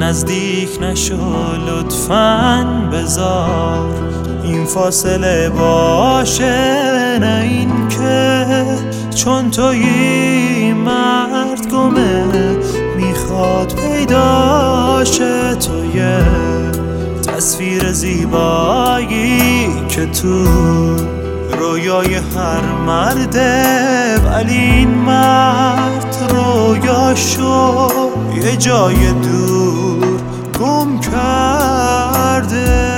نزدیک نشو لطفاً بذار این فاصله باشه، نه این که چون تویی مرد گمه میخواد پیداشه. توی تصویر زیبایی که تو رویای هر مرده، ولی این مرد رویاشو یه جای دور گم کرده.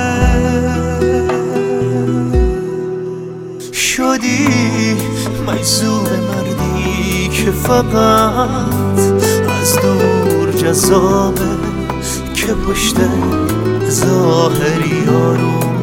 شدی مجذوب مردی که فقط از دور جذابه، که پشت ظاهری آروم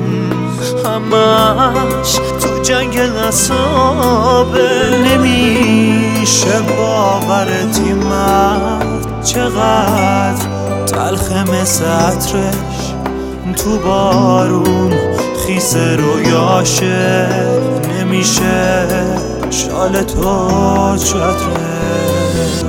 همش تو جنگل اعصابه. نمیشه باورت این مرد چقدر تلخه مثل عطرش تو بارون خیس رویاشه. نمیشه شال تو چترش.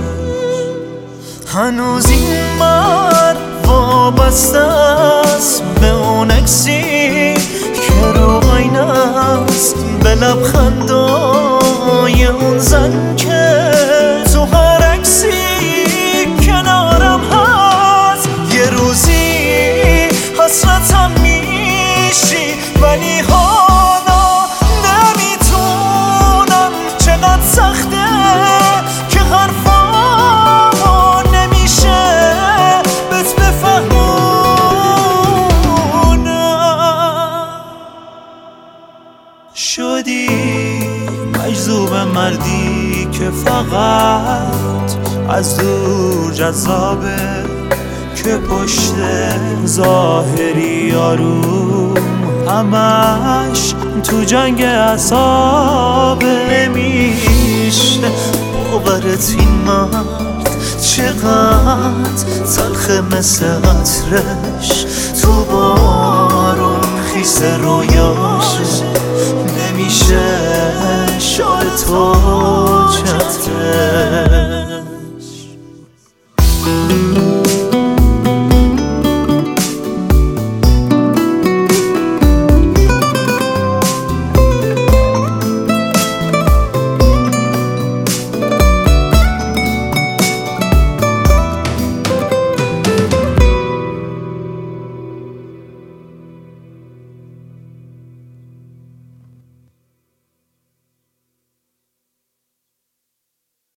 هنوز این مرد وابسته است به اون عکسی که رو آینه است، به لبخندای اون زن که تو هر عکسی کنارم هست. یه روزی حسرتم میشی ولی حالا نمیتونم. چقدر سخته که حرفامو نمیشه بهت بفهمونم. شدی مجذوب مردی که فقط از دور جذابه، که پشت ظاهری آروم همش تو جنگ اعصابه. نمیشه باورت این مرد چقدر تلخه مثل عطرش تو بارون خیس رویاش. نمیشه شال تو